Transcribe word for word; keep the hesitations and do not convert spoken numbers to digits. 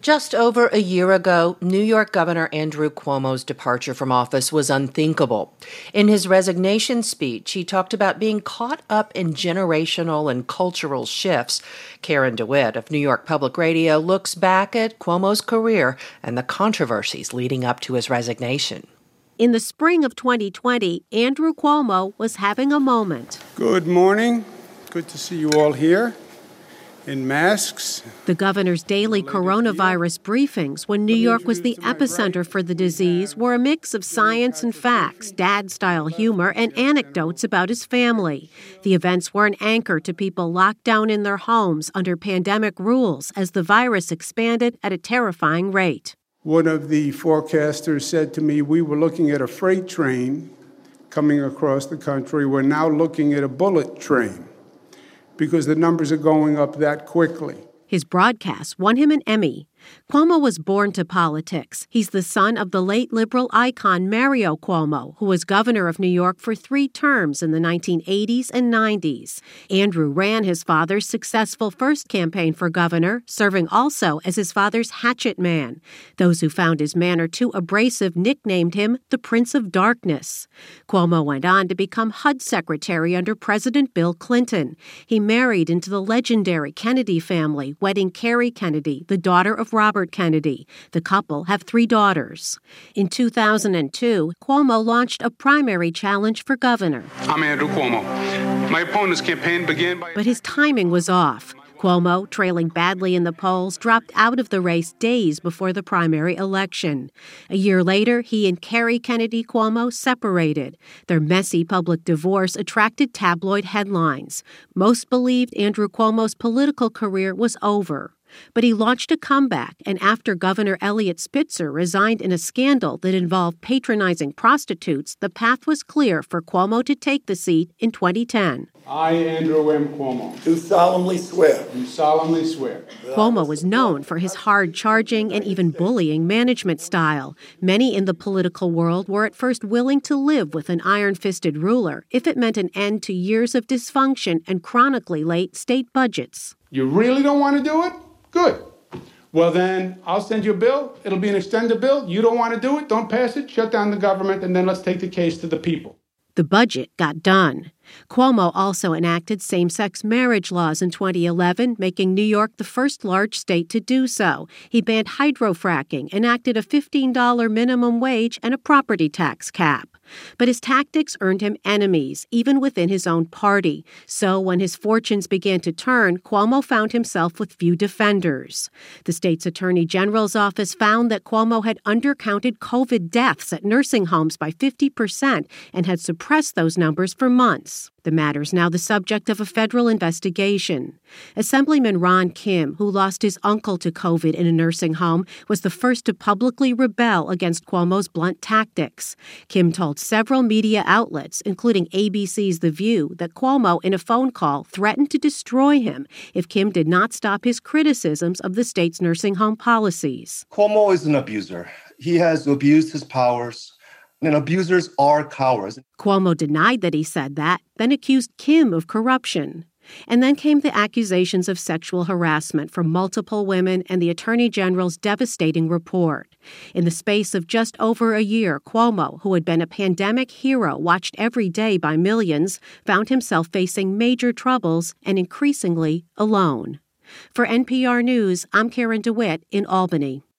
Just over a year ago, New York Governor Andrew Cuomo's departure from office was unthinkable. In his resignation speech, he talked about being caught up in generational and cultural shifts. Karen DeWitt of New York Public Radio looks back at Cuomo's career and the controversies leading up to his resignation. In the spring of twenty twenty, Andrew Cuomo was having a moment. Good morning. Good to see you all here in masks. The governor's daily coronavirus briefings, when New York was the epicenter for the disease, were a mix of science and facts, dad-style humor, and anecdotes about his family. The events were an anchor to people locked down in their homes under pandemic rules as the virus expanded at a terrifying rate. One of the forecasters said to me, we were looking at a freight train coming across the country. We're now looking at a bullet train, because the numbers are going up that quickly. His broadcast won him an Emmy. Cuomo was born to politics. He's the son of the late liberal icon Mario Cuomo, who was governor of New York for three terms in the nineteen eighties and nineties. Andrew ran his father's successful first campaign for governor, serving also as his father's hatchet man. Those who found his manner too abrasive nicknamed him the Prince of Darkness. Cuomo went on to become H U D secretary under President Bill Clinton. He married into the legendary Kennedy family, wedding Carrie Kennedy, the daughter of Robert Kennedy. The couple have three daughters. In two thousand two, Cuomo launched a primary challenge for governor. I'm Andrew Cuomo. My opponent's campaign began by... But his timing was off. Cuomo, trailing badly in the polls, dropped out of the race days before the primary election. A year later, he and Carrie Kennedy Cuomo separated. Their messy public divorce attracted tabloid headlines. Most believed Andrew Cuomo's political career was over. But he launched a comeback, and after Governor Eliot Spitzer resigned in a scandal that involved patronizing prostitutes, the path was clear for Cuomo to take the seat in twenty ten. I, Andrew M. Cuomo, do solemnly swear. do solemnly swear. Cuomo was known for his hard-charging and even bullying management style. Many in the political world were at first willing to live with an iron-fisted ruler if it meant an end to years of dysfunction and chronically late state budgets. You really don't want to do it? Good. Well, then I'll send you a bill. It'll be an extended bill. You don't want to do it? Don't pass it. Shut down the government, and then let's take the case to the people. The budget got done. Cuomo also enacted same-sex marriage laws in twenty eleven, making New York the first large state to do so. He banned hydrofracking, enacted a fifteen dollars minimum wage, and a property tax cap. But his tactics earned him enemies, even within his own party. So when his fortunes began to turn, Cuomo found himself with few defenders. The state's attorney general's office found that Cuomo had undercounted COVID deaths at nursing homes by fifty percent and had suppressed those numbers for months. The matter's now the subject of a federal investigation. Assemblyman Ron Kim, who lost his uncle to COVID in a nursing home, was the first to publicly rebel against Cuomo's blunt tactics. Kim told several media outlets, including A B C's The View, that Cuomo, in a phone call, threatened to destroy him if Kim did not stop his criticisms of the state's nursing home policies. Cuomo is an abuser. He has abused his powers. And abusers are cowards. Cuomo denied that he said that, then accused Kim of corruption. And then came the accusations of sexual harassment from multiple women and the Attorney General's devastating report. In the space of just over a year, Cuomo, who had been a pandemic hero watched every day by millions, found himself facing major troubles and increasingly alone. For N P R News, I'm Karen DeWitt in Albany.